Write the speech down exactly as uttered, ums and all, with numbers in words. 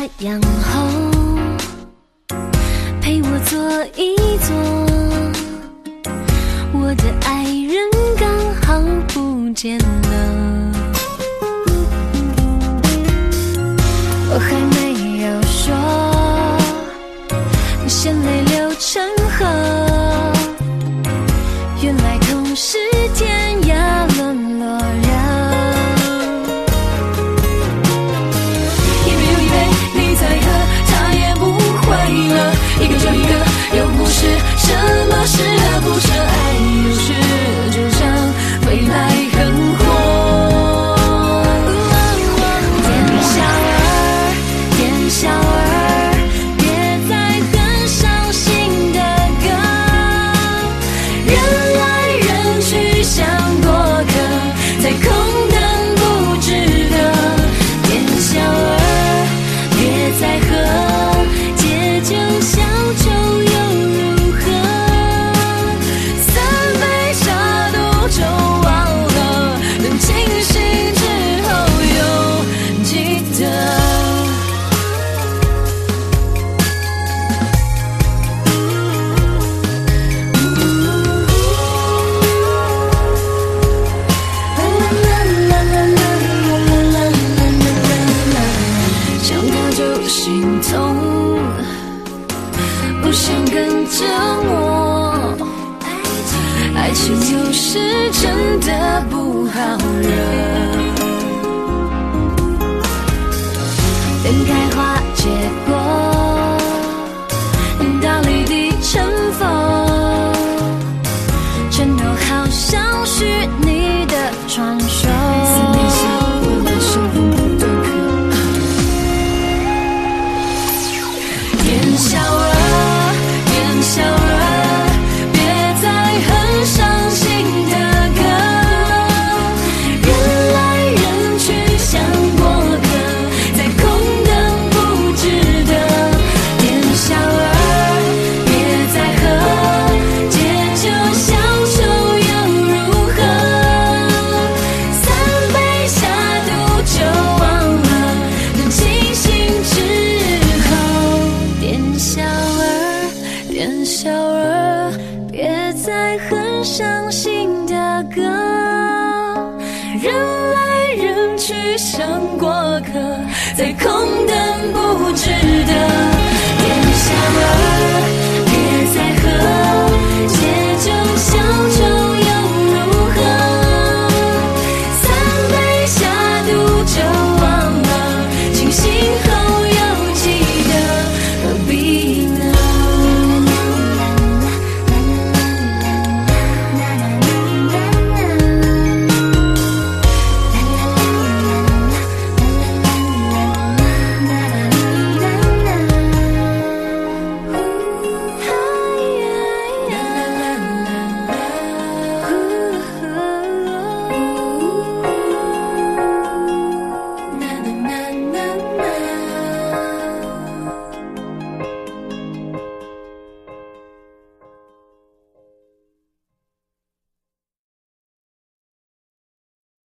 阳后，陪我坐一坐。我的爱人刚好不见了，我还没有说，眼泪流成河。原来同是天涯沦落人，一杯又一杯，你在喝，他也不会了。一个就一个，又不是什么是和不是，爱有时就像未来很火。店小二，店小二，别再哼伤心的歌，人来人去像过客，在空等不值得。店小二，别再喝，借酒消愁又如何？三杯茶都酒忘了，等清醒之后又记得。想到就心痛，不想跟着我。爱情有时真的不好惹，等开花结果，到离地成佛，全都好像虚拟的传说。思念像温暖生活不断渴。店小二，店小二，别再哼伤心的歌，人来人去像过客，在空等不值得。店小二，别再喝，借酒消愁又如何？三杯下肚就忘了，等清醒之后。店小二，店小二，别再哼伤心的歌，人来人去像过客，在空等不值得。